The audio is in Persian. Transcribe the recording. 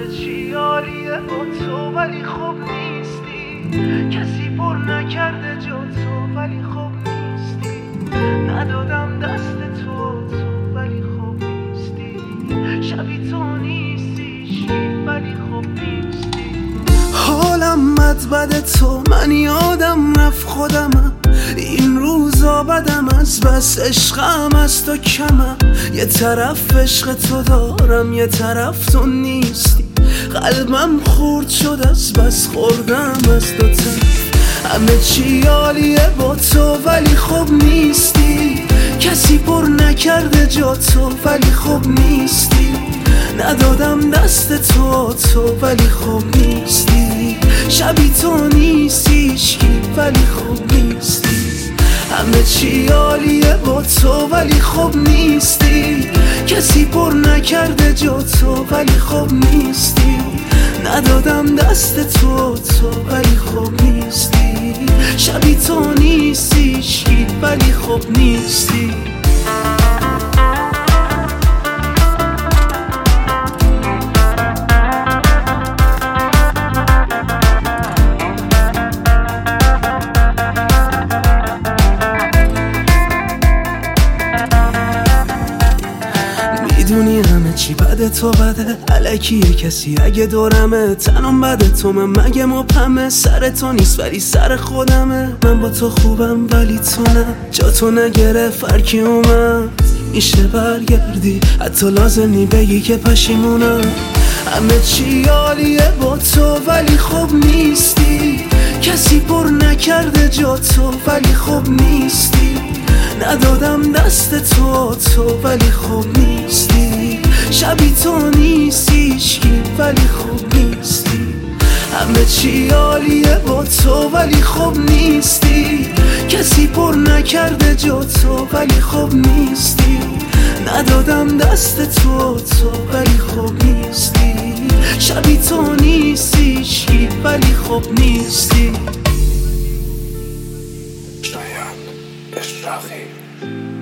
همه چی عالیه با تو ولی خوب نیستی، کسی پر نکرده جا تو ولی خوب نیستی، ندادم دست تو ولی خوب نیستی، شبی تو نیستی ولی خوب نیستی. حالم بد تو، من یادم رفت خودمم، این روزا بدم از بس عشقم از تو کمم، یه طرف عشق تو دارم یه طرف تو نیستی، قلبم خورد شد از بس خوردم از دو طرف، همه چی عالیه با تو ولی خوب نیستی، کسی پر نکرده جا تو ولی خوب نیستی، ندادم دست تو ولی خوب نیستی، شبی تو نیستی هیچکی ولی خوب نیستی، همه چی عالیه با تو ولی خوب نیستی، کسی پر نکرده جا تو ولی خوب نیستی، ندادم دست تو ولی خوب نیستی، شبی تو نیستی هیچکی ولی خوب نیستی. میدونی همه چی بده تو بده، الکیه کسی اگه دورمه، تنم بده تو من مگه مبهمه، سر تو نیست ولی سر خودمه، من با تو خوبم ولی تو نه، جا تو نگره فرکی اومد، میشه برگردی حتی لازم بگی که پشیمونم، همه چی عالیه با تو ولی خوب نیستی، کسی پر نکرده جا تو ولی خوب نیستی، ندادم دست تو ولی خوب نیستی، شبی تو نیستی هیچکی ولی خوب نیستی، همه چی عالیه با تو ولی خوب نیستی، کسی پر نکرده جا تو ولی خوب نیستی، ندادم دست تو ولی خوب نیستی، شبی تو نیستی هیچکی ولی خوب نیستی. شاید اشراقی